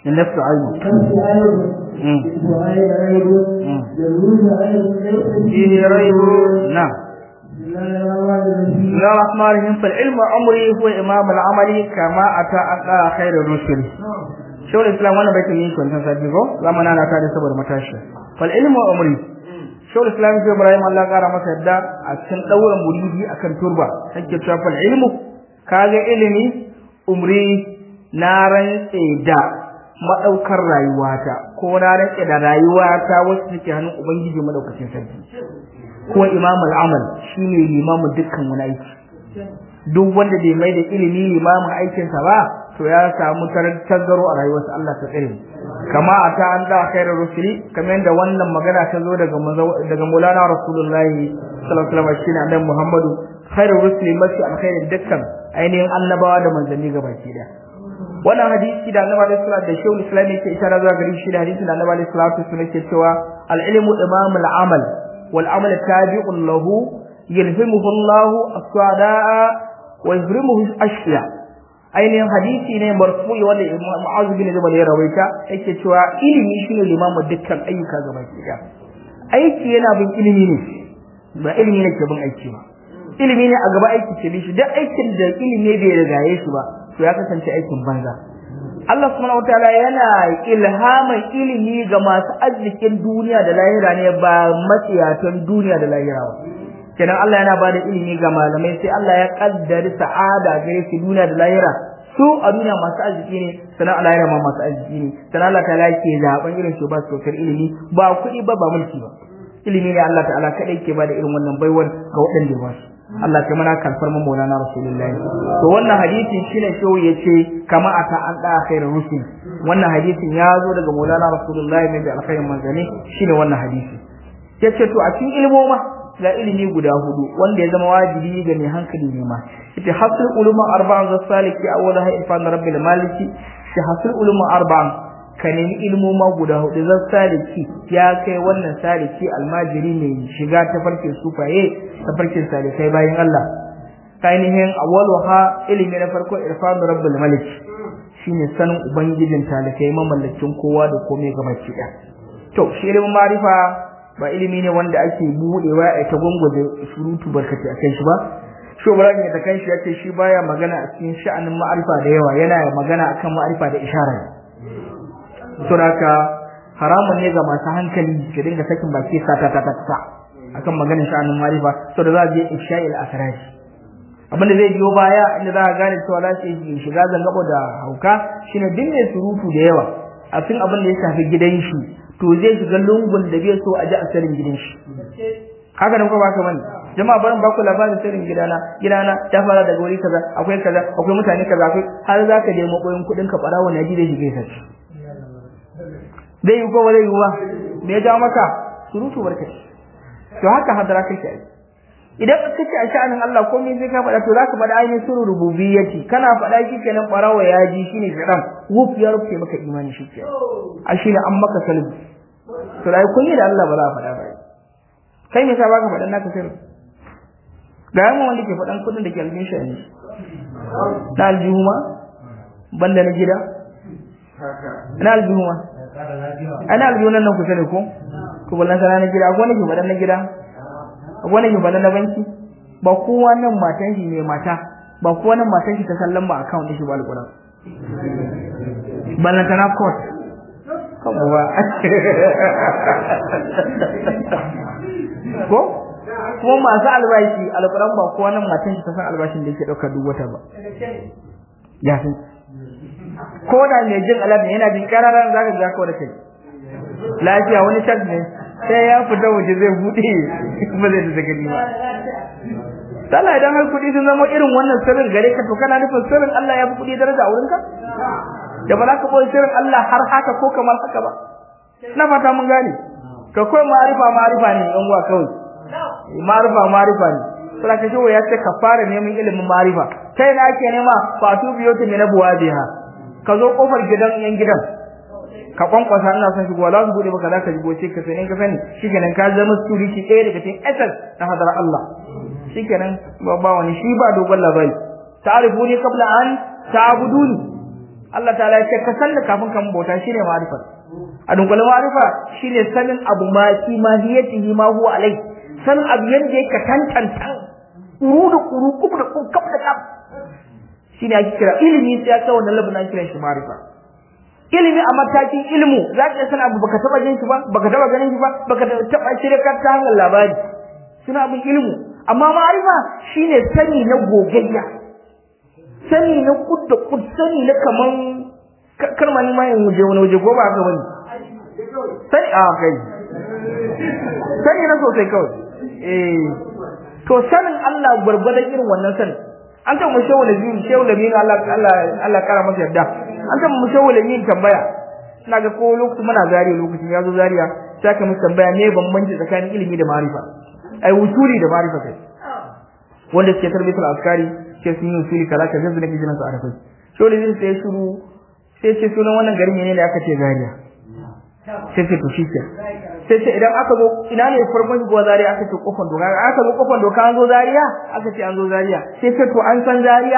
النفس عين فيه ريب نعم بسم الله الرحمن الرحيم فالعلم أمري هو إمام العمل كما أتى أن خير الرسل شو الإسلام وانا بيت مين كنت نسابيكو زمانا أنا كان يسبر متاشا فالعلم أمري شو الإسلام في إبراهيم الله قال ما سيدا أكن دور مريدي أكن تربة هكذا فالعلم كاغا علمي أمري نارن إيدا madaukar rayuwata ko na rike da rayuwata wacce take hannun ubangiji madaukakin sarki ko imam al-amal shine limamin dukkan wani aiki duk wanda bai mai da ilimi limamin aikin sa ba to ya samu taggaro a rayuwarsa Allah ta tsare kama ata an da khairar rusuli kamar da wannan magana ta zo daga Maulana Rasulullahi sallallahu alaihi wasallam shine annabi Muhammadu khairar rusuli mafi alkhairin dukkan ainihin annabawa da manzanni gabaki daya wannan hadisi da Annabi sallallahu alaihi wasallam da Shaykhul Islam yake isharar zuwa gari shi da hadisin da Annabi sallallahu alaihi wasallam yake cewa al-ilmu imamul amal wal amal tabi'un lahu yalhimuhu Allah as-su'ada'a wa yuzrimuhu ashqiya ainihin hadisi ne marfu'i wanda Mu'adh bin Jabal ya rawaita yake cewa ilimi shine limamu dukkan ayyuka gabaki daya aiki yana bin ilimi ne ba ilimi ne ke bin aiki ba ilimi ne a gaba aiki ce bi shi duk aikin da ilimi bai rigaye shi ba to ya kasance aikin banza Allah subhanahu wataala yana ilhaman ilimi ga masu arzikin duniya da lahira ne ba matsiyatan duniya da lahira ba kenan Allah yana bada ilimi ga malamai sai Allah ya kaddari sa'ada gare su duniya da lahira su a duniya masu arziki ne sanan Allah ya ma masu arziki ne sanan Allah ta'ala yake zaben irin su ba su kyautar ilimi ba kuɗi ba mulki ba ilimi ne Allah ta'ala kadai ke bada irin wannan baiwar ga waɗanda ba su Allah ta mana karfar mu Maulana Rasulullahi to wannan hadisin shine shehu yace kama ata an da khairu rusul wannan hadisin ya zo daga Maulana Rasulullahi mai alkhairin manzani shine wannan hadisi yace to a cikin ilmoma ga ilimi guda hudu wanda ya zama wajibi ga mai hankali ne ma yace hasul uluma arba'an zasaliki awwalaha ifan rabbil maliki shi hasul uluma arba'an ka nemi ilmoma guda hudu zasaliki ya kai wannan saliki almajiri ne shiga ta farkin sufaye tafarkin salisai bayan Allah ainihin awwaluha ilimi na farko irfan rabbul malik shine sanin ubangijin talikai mamallakin kowa da komai gabaki daya to shi ilimin ma'rifa ba ilimi ne wanda ake budewa a ta gongoje surutu barkati akan shi ba shi Ibrahim da kanshi yace shi baya magana a cikin sha'anin ma'rifa da yawa yana magana akan ma'rifa da isharar suraka haramun ne ga masu hankali ka dinga sakin baki sata akan maganar sha'anin marifa so da za a je isha'il asrar abinda zai biyo baya inda za ka gane cewa za su shiga zangabo da hauka shine dinne surutu da yawa a cikin abin da ya shafi gidan shi to zai shiga lungun da bai so a ji asarin gidan shi haka nan ko ba ka bane jama'a barin ba ku labarin sirrin gidana ta fara daga wuri kaza akwai mutane kaza akwai har za ka je makoyin kudin ka barawo na ji da shi gaisa dai ko wala yuwa me ya ja maka surutu barkaci to haka hadara kake idan kake a sha'anin Allah komai sai ka faɗa to zaka faɗa ainihin sirru rububiyyati kana faɗa shi kenan barawa ya ji shine shidan wuf ya rufe maka imani shi kenan a shine an maka salbi to dai kun yi da Allah ba za a faɗa ba kai me yasa baka faɗan naka sirri ga mu wanda ke faɗan kudin da ke aljihun shi ne na aljihuma banda na gida na aljihuma ana aljihun nan kusa ne ko to ballan sana na gida akwai ne ke faɗan na gida akwai ne ke faɗan na banki ba kowa nan matan shi ne mata ba kowa nan matan shi ta san lamba account din shi ba alƙur'an ballan sana court kuma ba ko kuma masu albashi alƙur'an ba kowa nan matan shi ta san albashin da yake ɗauka duk wata ba ya san ko da mai jin alaɗin yana jin ƙararan zaka ga kawai da kai lafiya wani shak ne sai ya fita waje zai buɗe kuma zai da gani ba sallah idan har kuɗi sun zama irin wannan sirrin gare ka to kana nufin sirrin Allah ya fi kuɗi daraja a wurinka da ba za ka koyi sirrin Allah har haka ko kamar haka ba na fata mun gane ka koyi ma'arifa ne yan uwa kawai ma'arifa ne sai ka ce ya ce ka fara neman ilimin ma'arifa kai na ake nema fatu biyo ta ne na buwajiha ka zo kofar gidan yan gidan ka kwankwasa ina son shigo za su bude maka za ka shigo ce ka sani ka sani shikenan ka zama security ɗaya daga cikin essence na hadar Allah shikenan ba wani shi ba dogon labari ta'rifuni qabla an ta'buduni Allah ta'ala ya ce ka sanna kafin kan bauta shine ma'rifa a dunkule ma'rifa shine sanin abu ma kimahiyatihi ma huwa alai sanin abu yanda yake tantanta kuru da kuru kubu da kaf da kaf shine ake kira ilimi sai ya kawo wannan labuna kiran shi ma'rifa ilimi a matakin ilmu zaka san abu baka taba jin shi ba baka taba ganin shi ba baka taba shirye ka ta hanyar labari suna abin ilmu amma ma'rifa shine sani na gogayya sani na kudda kud sani na kaman karmani ma yin waje ko ba ga wani sani a kai sani na sosai kawai to sanin Allah gurgurdan irin wannan sani an ta mu shehu da biyu Allah kara masa yadda an ta mu shehu da biyu tambaya ina ga ko lokaci muna zariya lokacin ya zo zariya sai ka mu tambaya me bambanci tsakanin ilimi da ma'rifa ai wusuli da ma'rifa kai wanda ke tarbiyatul askari ke sun yi usuli kaza kaza da kike nan su arafai shehu da biyu sai shiru sai ce sunan wannan garin ne aka ce zariya sai ce to shike sai ce idan aka zo ina ne farkon go zariya aka ce kofar doka aka zo kofar doka an zo zariya aka ce an zo zariya sai ce to an san zariya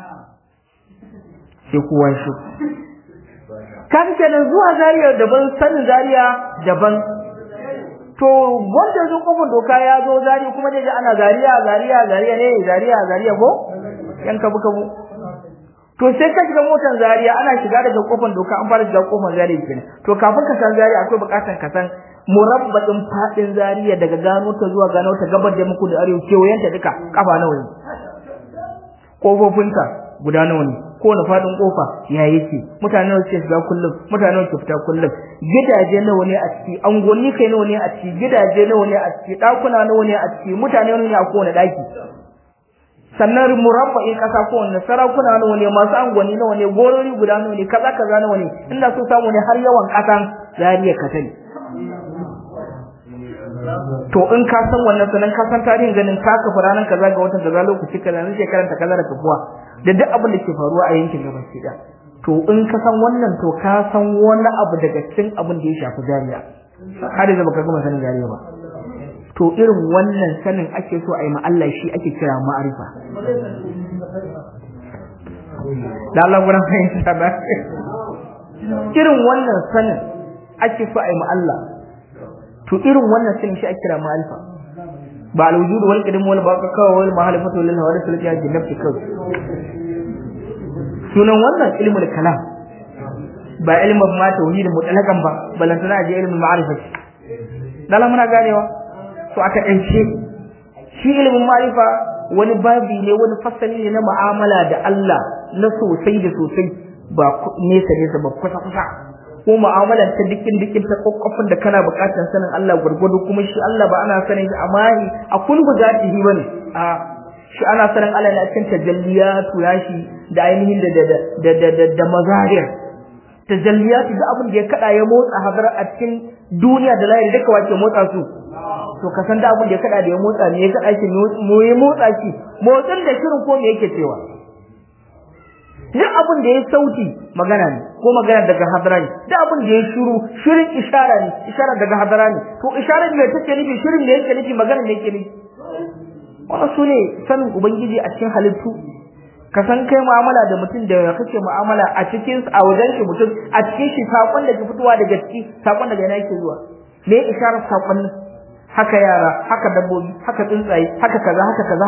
sai kowa shi kan ce da zuwa zariya daban sanin zariya daban to wanda zo kofar doka ya zo zariya kuma dai ana zariya ko yan kabu to sai ka shiga motar zariya ana shiga daga kofar doka an fara shiga kofar zariya kenan to kafin ka san zariya akwai bukatan ka san murabbadin fadin zariya daga gano ta zuwa gano ta gabar da muku da arewa kewayenta duka kafa nawa ne kofofinta guda nawa ne ko na fadin kofa ya yake mutane nawa suke shiga kullum mutane nawa suke fita kullum gidaje nawa ne a ciki angonni kai nawa ne a ciki gidaje nawa ne a ciki dakuna nawa ne a ciki mutane nawa ne a kowane daki sannan murabba'in kasa ko wannan sarakuna nawa ne masu angwani nawa ne gorori guda nawa ne kaza nawa ne inda so samu ne har yawan kasan zariya ka sani to in ka san wannan sanan ka san tarihin ganin ka kafa ranan kaza ga watan kaza lokaci kaza ne shekaran ta kaza da kafuwa da duk abin da ke faruwa a yankin gaba ki da to in ka san wannan to ka san wani abu daga cikin abin da ya shafi zariya har da baka gama sanin zariya ba to irin wannan sanin ake so a yi ma Allah shi ake kira ma'arifa da Allah gurin fahimta ba irin wannan sanin ake so a yi ma Allah to irin wannan sanin shi ake kira ma'arifa ba al-wujud wal qidam wal baqa wal mahalifatu lil hawadith lil jannati kawai sunan wannan ilmul kalam ba ilmin ma tauhid mutlaqan ba balantana je ilmin ma'arifa da Allah muna ganewa to aka dace shi ilimin ma'rifa wani babi ne wani fasali ne na mu'amala da Allah na sosai da sosai ba nesa nesa ba kusa ko mu'amalar ta dikin ta kokkofin da kana bukatar sanin Allah gurgudu kuma shi Allah ba ana sanin shi amani a kullu zatihi bane a shi ana sanin Allah ne a cikin tajalliyatu yashi da ainihin da mazahir tajalliyatu da abin da ya kada ya motsa hadar a cikin duniya da lahiri duka wace motsa su to ka san da abin da ya kada da ya motsa ne ya kada shi mu ya motsa shi motsin da shirin ko me yake cewa duk abin da ya sauti magana ne ko magana daga hadara ne duk abin da ya shirin ishara ne ishara daga hadara ne to isharar me take nufi shirin ne yake nufi magana ne yake nufi wannan sune sanin ubangiji a cikin halittu ka san kai mu'amala da mutum da kake mu'amala a cikin a wajen shi mutum a cikin shi sakon da ke fitowa daga ciki sakon daga yana yake zuwa me isharar sakon haka yara haka dabbobi haka tsuntsaye haka kaza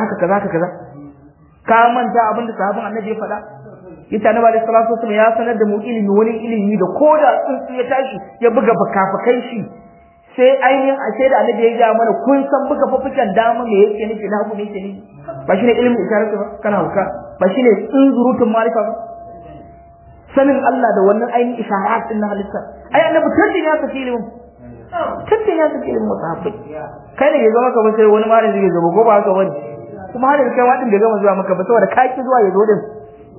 ka manta abin da sahabban annabi ya faɗa yace annabi sallallahu alaihi wasallam ya sanar da mu ilimi wani ilimi da koda tsuntsu ya tashi ya buga bakafakai shi sai ainihin a sai da annabi ya ga mana kun san buga fafukan dama me yake nufi na hagu ne yake nufi ba shine ilimin isharatu ba kana hauka ba shine tsunzurutun marifa ba sanin Allah da wannan ainihin isharat din na halitta ai annabi tantance ya saki ilimin tantance ya saki ilimin sahabbai kai ne ya zama ka ba sai wani malami zai zo ko ba haka wani kuma har da kai wadin bai gama zuwa maka ba saboda kai ki zuwa ya zo din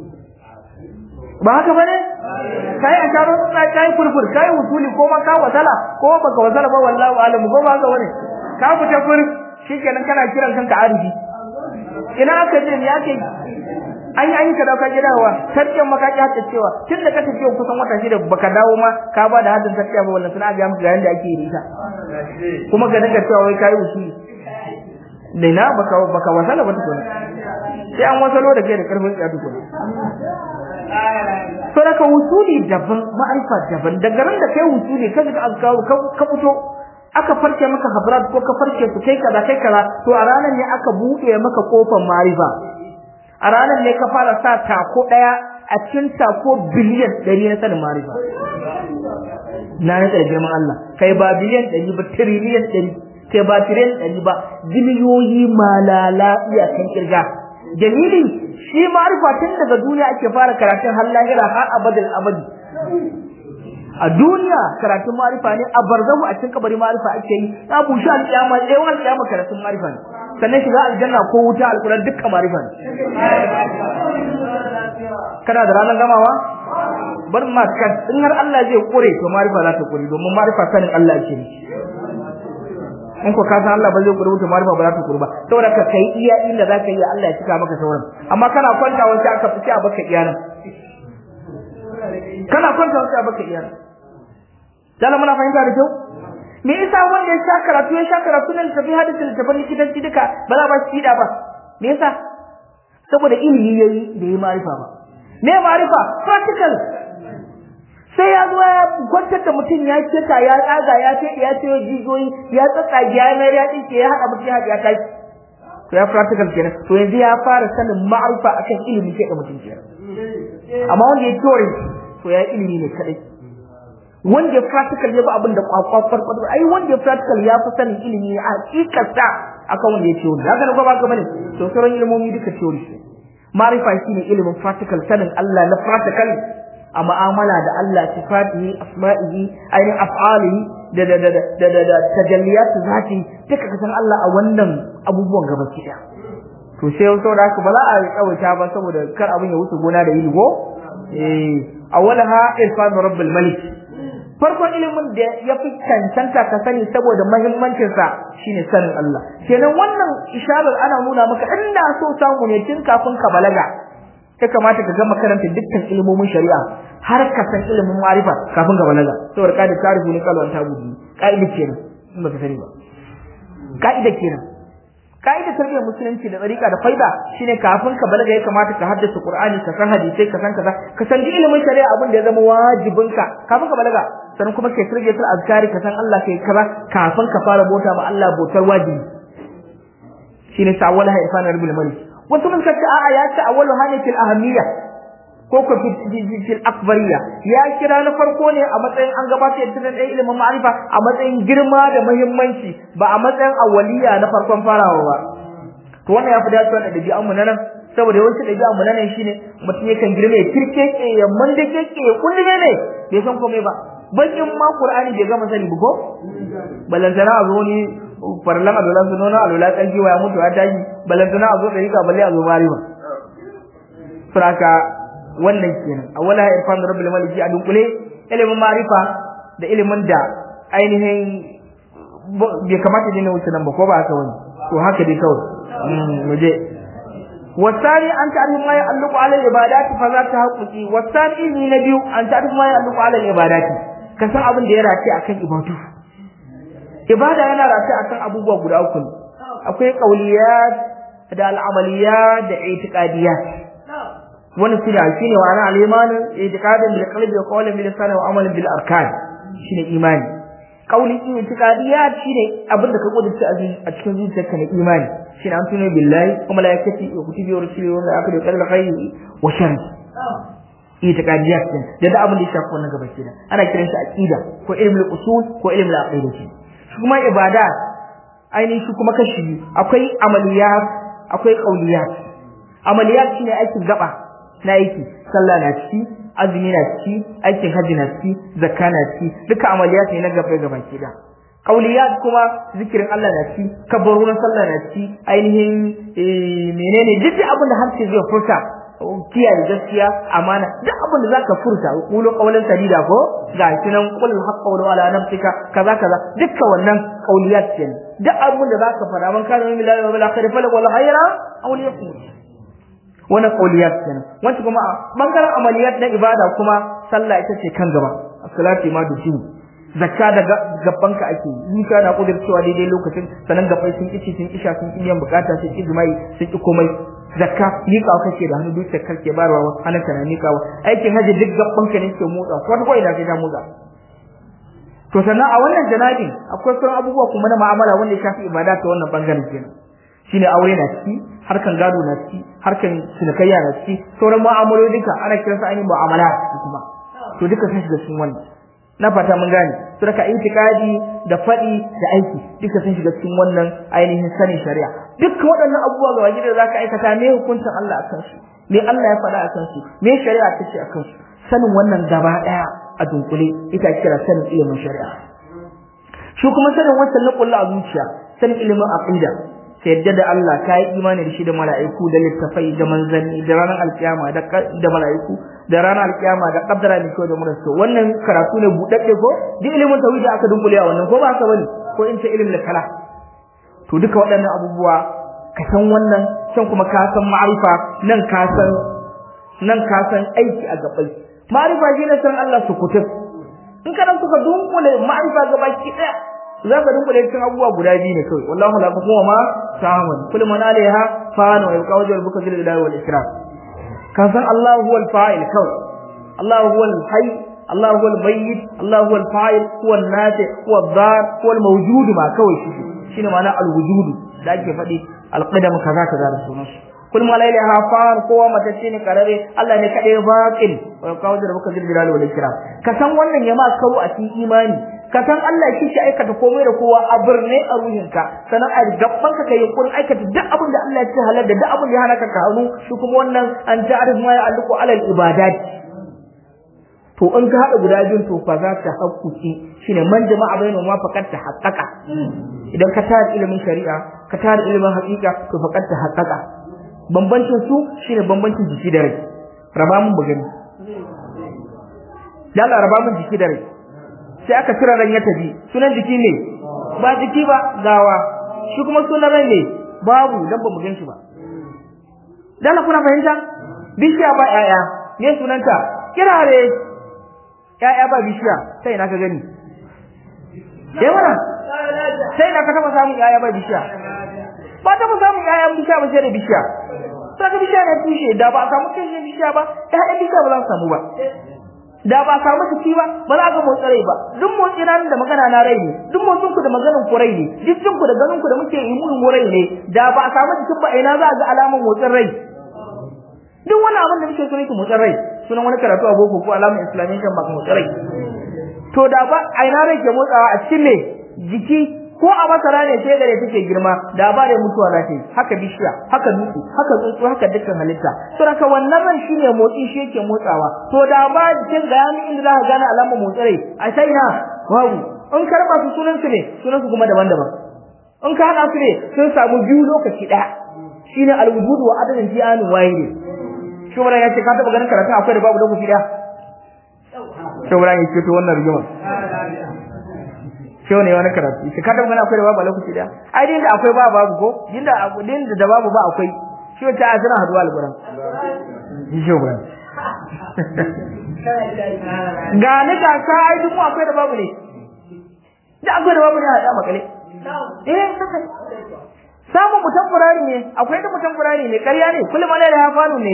ba haka bane kai a sharo kai furfur kai usuli ko ma ka wasala ko baka wasala ba wallahi alamu ko ba haka bane ka fita fur shikenan kana kiran kanka arifi ina aka je ya ke an ka dauka gidawa sarkin makaki haka cewa tun da ka tafi kusan wata shida baka dawo ma ka ba da hadin sarkiya ba wallahi suna ga maka ga yanda ake yi ta kuma ga daga cewa wai kai usuli dai na baka wasala ba tukuna sai an wasalo da kai da karfin tsaya tukuna to daga wusuli daban ma'arifa daban daga ran da kai wusuli ka ga azkaru ka fito aka farke maka habrat ko ka farke su kai kaza to a ranar ne aka bude maka kofar ma'arifa a ranar ne ka fara sa tako daya a cikin tako biliyan 100 na sanin ma'arifa na rika girman Allah kai ba biliyan 100 ba trillion 100 kai ba trillion 100 ba biliyoyi malala iyakan kirga dalili shi ma'arifa tun daga duniya ake fara karatun har lahira har abadul abadi a duniya karatun ma'arifa ne a barzahu a cikin kabari ma'arifa ake yi na bushe alƙiyama tsayawan alƙiyama karatun ma'arifa ne sannan shiga aljanna ko wuta alƙuran dukkan ma'arifa ne kana da ranar gamawa bar ma kan in har Allah zai kore to ma'arifa za ta kore domin ma'arifa sanin Allah ake yi in ko ka san Allah ba zai kure mutum ba za ta kure ba saboda ka kai iya inda za ka yi Allah ya cika maka sauran amma kana kwanta wanda aka fice a baka iyanan kana kwanta wanda aka baka iyanan dala muna fahimta da kyau me yasa wanda ya sha karatu nan tafi hadisin da bani kidanci duka ba za ba shi da ba me yasa saboda ilimi yayi da yayi ma'rifa ba me ma'rifa practical sai ya zo ya kwantar da mutum ya cika ya tsaga ya ce ya ce jigoyi ya tsaka ya mai ya dinke ya hada mutum ya kai to ya practical kenan to yanzu ya fara sanin ma'rifa akan ilimi ke da mutum kenan amma wanda ya theory to ya ilimi ne kadai wanda ya practical ya ba abin da kwakwafar ai wanda ya practical ya fi sanin ilimi a hakikarsa akan wanda ya theory haka ne ko ba ka bane to sauran ilimomi duka theory ma'rifa shine ilimin practical sanin Allah na practical a mu'amala da Allah sifatihi asma'ihi ayin af'alihi da tajalliyat zati duka kasan Allah a wannan abubuwan gabaki daya to sai saboda haka ba za a tsawaita ba saboda kar abin ya wuce gona da ilimi go awwalaha irfan rabbil malik farkon ilimin da yafi cancanta ka sani saboda muhimmancin sa shine sanin Allah kenan wannan isharar ana nuna maka inda so samu ne tun kafin ka balaga ya kamata ka gama karanta dukkan ilimomin shari'a har ka san ilimin ma'rifa kafin ka balaga saboda ka da tarihi ne kalwan ta gudu kaida kenan in baka sani ba kaida kenan kaida tarbiyyar musulunci da tsarika da faida shine kafin ka balaga ya kamata ka haddace Qur'ani ka san hadisi ka san kaza ka san ilimin shari'a abin da ya zama wajibinka kafin ka balaga sannan kuma kai tarbiyyar azkari ka san Allah kai kaza kafin ka fara bauta ma Allah bautar wajibi shine sawala haifan rabbul malik wasu mun kace a'a ya ce awwalu hanatil ahamiyya ko ko fil akbariyya ya kira na farko ne a matsayin an gabatar da tunan ilimin ma'rifa a matsayin girma da muhimmanci ba a matsayin awwaliya na farkon farawa ba to wannan ya fi dacewa da dabi'an mu nan saboda yawanci dabi'an mu nan shine mutum yakan girme ya kirkeke ya mandakeke ya kullume ne bai san komai ba bakin ma Qur'ani bai gama sani ba ko balantana a zo ni farlan adolan su nuna alula kalji wa ya mutu ya tashi balantana a zo da rika balle a zo bari ba saraka wannan kenan awala irfan rabbil maliki a dunkule ilimin ma'rifa da ilimin da ainihin bai kamata ne wuce nan ba ko ba haka wani to haka dai kawai muje wasani an ta'rifu ma ya'alluqu 'ala al-ibadati fa za ta haƙuƙi wasani ni na biyu an ta'rifu ma ya'alluqu 'ala al-ibadati ka san abin da ya race akan ibadu ibada yana race akan abubuwa guda uku akwai qauliyat da al-amaliyat da i'tiqadiyat wannan shine wa ana al-iman i'tiqadan bil qalbi wa qawlan bil lisan wa amalan bil arkan shine imani qauli i'tiqadiyat shine abin da ka kudurta a cikin zuciyarka na imani shine an tuno billahi wa malaikati wa kutubi wa rusuli wa akhir qadar khayri wa sharri i'tiqadiyat da abin da ya shafi wannan gaba kenan ana kiran shi aqida ko ilmul usul ko ilmul aqida kuma ibada ainihin shi kuma kashi akwai amaliyat akwai qauliyat amaliyat shine aikin gaba na aiki sallah na ciki azumi na ciki aikin hajji na ciki zakka na ciki duka amaliyat ne na gaba ki da qauliyat kuma zikirin Allah na ciki kabarun sallah na ciki ainihin menene duk abin da harshe zai furta kiyaye gaskiya amana duk abin da zaka furta qulu qawlan sadida ko ga kinan qul haqqa wa ala nafsika kaza dukkan wannan qauliyat ce duk abin da zaka fara man kana min lillahi wa bil akhir fa wala khayra aw liyakun wannan qauliyat ce wanda kuma bangaren amaliyat na ibada kuma sallah ita ce kan gaba as-salati ma dushi zakka da gabbanka ake yi ka na kudircewa daidai lokacin sanan gabbai sun kici sun kisha sun kiyan bukata sun ki jima'i sun ki komai zakka miƙawa kake da hannu dukiyar kake bayarwa wasu hannunka na miƙawa aikin haji duk gaban ka ne ke motsa ko ina sai ta motsa to sannan a wannan janabin akwai sauran abubuwa kuma na mu'amala wanda ya shafi ibada ta wannan bangaren kenan shine aure na ciki harkan gado na ciki harkan cinikayya na ciki sauran mu'amaloli duka ana kiransa ainihin mu'amala kuma to duka sun shiga cikin wannan na fata mun gane to daga itikadi da fadi da aiki duka sun shiga cikin wannan ainihin sanin shari'a dukkan waɗannan abubuwa ga wajibi da zaka aikata ne hukuncin Allah akan su me Allah ya faɗa akan su me shari'a ta ce akan su sanin wannan gaba daya a dunkule ita kira sanin ilimin shari'a shi kuma sanin wannan na kullu a zuciya sanin ilimin aqida sai yadda da Allah kai imani da shi da mala'iku da littafai da manzanni da ranar alkiyama da mala'iku da ranar alkiyama da kaddara ne ko da murasu wannan karatu ne budadde ko duk ilimin tauhid aka dunkule a wannan ko ba haka bane ko in ce ilimin kala to duka waɗannan abubuwa ka san wannan can kuma ka san ma'arifa nan ka san aiki a gabai ma'arifa shine san Allah su kutub in kana kuka dunkule ma'arifa gabaki daya zaka dunkule cikin abubuwa guda biyu ne kai wallahi la kuma ma ta'amun kullu man alaiha fa'an wa yabqa wajhul buka zil ilahi wal ikram ka san Allah huwal fa'il kawai Allah huwal hayy Allah huwal mayyit Allah huwal fa'il huwal nafi huwal dhar huwal mawjud ma kawai shine ma'ana al wujud da ake faɗi al qadam kaza kaza da sunan kul ma lailaha fa'an kowa matacce ne karare Allah ne kadai baqin wa yabqa wajhul buka zil ilahi wal ikram ka san wannan ya ma kawo a cikin imani ka san Allah shi ke aikata komai da kowa a birne a ruhinka sanan a gaban ka kai kun aikata duk abin da Allah ya ce halal da duk abin da ya halaka ka hannu shi kuma wannan an ta'arif ma ya alqu ala ibadat to in ka hada guda biyun to fa za ta hakkuki shine man jama'a bainu ma faqat ta haqqaqa idan ka tada ilimin shari'a ka tada ilimin haqiqa to faqat ta haqqaqa bambancin su shine bambancin jiki da rai raba mun bugani dan raba mun jiki da rai sai aka cire ran ya tafi sunan jiki ne ba jiki ba gawa shi kuma sunan ran ne babu dan ba mu gan shi ba dan kuna fahimta bishiya ba yaya ne sunanta kirare yaya ba bishiya sai na ka gani mana sai na ka taba samu yaya ba bishiya ba taba samu yaya bishiya ba sai da bishiya sai bishiya ne tushe da ba samu tushe bishiya ba yaya bishiya ba za su samu ba da ba samu ciki ba ba za ga motsi rai ba duk motsi nan da magana na rai ne duk motsin ku da maganin ku rai ne dukkan ku da ganin ku da muke yi mun rai ne da ba samu cikin ba ina za ga alaman motsin rai duk wani abin da muke so ne ku motsin rai sunan wani karatu a boko ko alaman islamiyya kan ba motsin rai to da ba ina rai ke motsawa a cikin ne jiki ko a masara ne sai gare take girma da ba da mutuwa na ce haka bishiya haka dutse haka tsuntsu haka dukkan halitta to haka wannan ran shine motsi shi yake motsawa to da ba cikin gani inda za ka gane alamar motsi rai a sai na babu in karba su sunan su kuma daban-daban in ka hada su ne sun samu biyu lokaci daya shine al-wujud wa adadin ji'an wahid shi wannan yace ka taba ganin karatu akwai da babu lokaci daya shi wannan yace to wannan rigima shi ne wani karatu shi ka taba ganin akwai da babu lokaci daya ai din da akwai babu ko din da babu ba akwai shi wata azana haduwa al-Qur'an shi wannan ga ni ka ai duk akwai da babu ne da akwai da babu ne a makale samun mutum furari ne akwai da mutum furari ne ƙarya ne kullum ana da hafanu ne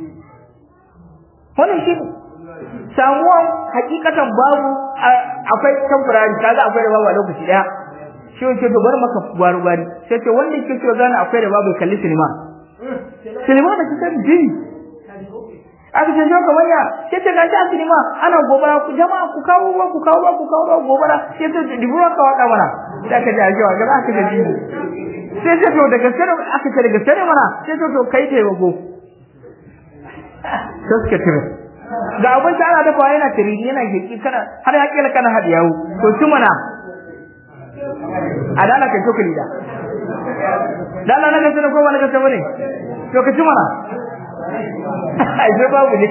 wannan shi samuwan hakikatan babu akwai temporary kaga akwai da babu a lokaci daya shi wace to bar maka gwari sai ce wanda yake so gane akwai da babu kalli sinima da kike ji aka ce jo kamar ya sai ce gashi a sinima ana gobara ku jama'a ku kawo gobara sai to dibura ka wada mana sai ka ji ajewa ga aka ga ji sai ce to daga sare aka ce daga sare mana sai to kai taimako suka tire ga abin da ana dafa yana tiriri yana geki kana har ya kila kana hadiyawo to shi mana adala kai to kuli da dala na gaske ko wani gaske bane to ka ci mana ai sai babu ne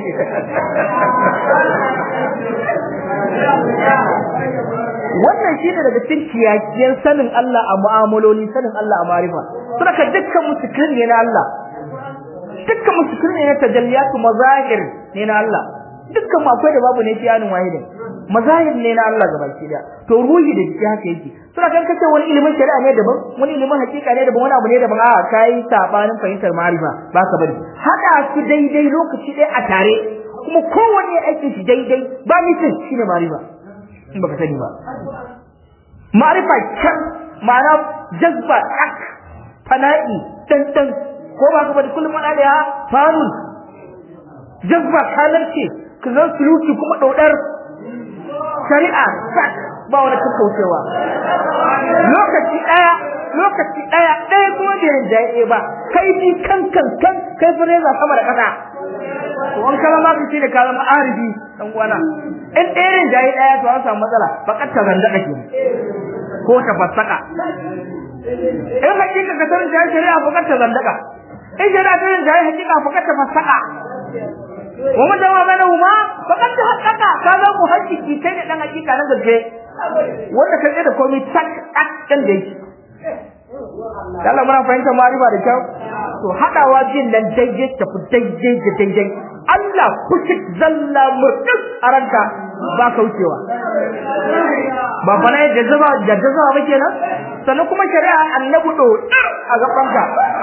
wannan shine daga cikin kiyakiyan sanin Allah a mu'amaloli sanin Allah a marifa saboda dukkan musulmi ne na Allah dukkan musulmi ne tajalliyatu mazahir ne na Allah dukkan mu akwai da babu ne fiyanin wahidin mazahir ne na Allah gabaki da to ruhi da jiki haka yake suna kan kace wani ilimin shari'a ne daban wani ilimin hakika ne daban wani abu ne daban a kai sabanin fahimtar ma'arifa ba ka bari hada su daidai lokaci ɗaya a tare kuma kowanne aikin shi daidai ba mitin shine ma'arifa in baka sani ba ma'arifa kan ma'ana jazba ak fana'i tantan ko ba ka bari kullum ana da fanun jazba kalarce kazan suluki kuma daudar shari'a sak ba wani kakkaucewa lokaci daya kuma da rinjaye ba kai ji kan kai fureza sama da kasa to an kalama ka ce da kalama arifi dan uwana in ɗaya rinjaye daya to an samu matsala fakat ta zanda ake ko ta fassaka in hakika ka tarin jaye shari'a fakat ta zandaka in shari'a tarin jaye hakika fakat ta fassaka ومن جمع بينهما فقد تحقق كذا محققي kai ne dan hakika nan gaske wanda kai da komai tak dan dai Allah muna fahimta mariba da kyau to hadawa jin nan daidai daidai Allah kusik zalla murtis aranka ba kaucewa ba bana da zaba ba kenan sannan kuma shari'a annabi do a gabanka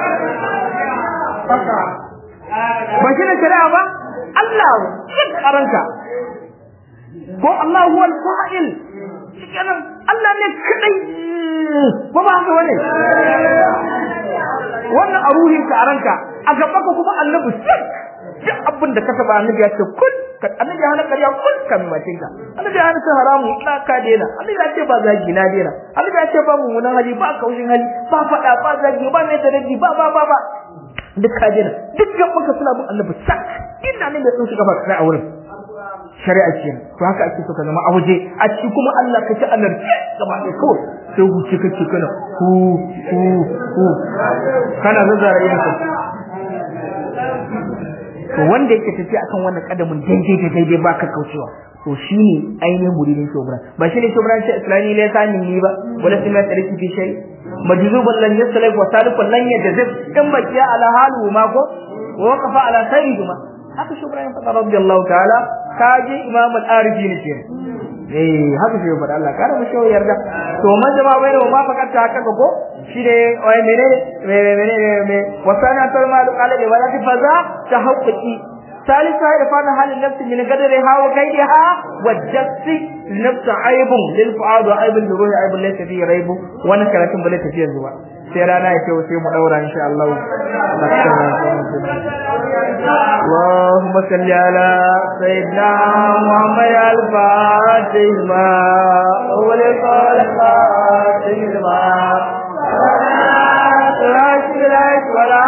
ba shi ne shari'a ba Allah karanka ko Allah huwa al-fa'il shikenan Allah ne kadai ko ba haka bane wannan a ruhin ka aranka a gaba ka kuma annabi duk abin da ka taba annabi ya ce kun annabi ya hana kariya kun kan macin ka annabi ya hana ta haramu ina ka dena annabi ya ce ba zagi na dena annabi ya ce ba mummunan hali ba kaushin hali ba fada ba zagi ba mai taraji ba duk ka dena dukkan muka suna bin annabi sak inda ne da sun shiga ba kai a wurin shari'a ce to haka ake so ka zama a waje a ci kuma Allah ka ci Allah gaba da kawai sai huce kake kana hu kana nazara yanka to wanda yake tafi akan wannan kadamin daidai ba ka kaucewa to shine ainihin muridin shobran ba shine shobran ce islami ne sani ni ba wala sai mai tariki fi shay majzuban lan yasalif wa salifan lan yajzib in bakiya ala halu ma ko wa waqafa ala sayyiduma haka shobran fa radiyallahu ta'ala kaji imam al-arifi ne kenan haka shi fa Allah kare mu shawo yarda to majma bai da ma fakata haka ko shine wai menene wasana tarmal qala li wala faza tahaqqiqi ثالثا إرفان حال النفس من قدرها وكيدها والجس لنفس عيب للفعاد وعيب للروح عيب ليس فيه ريب ونكرة بليس فيه الزواء سيرانا يتوسي مدورة إن شاء الله اللهم صل على سيدنا محمد الفاتح ما أولئك الفاتح ما ولا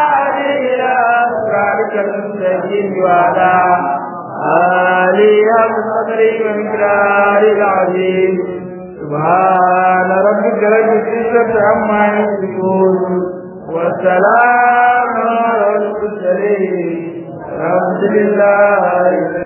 المستجيب وعلى آله وصحبه ومقدار العظيم سبحان ربك رب العزة عما يصفون والسلام على المرسلين الحمد لله.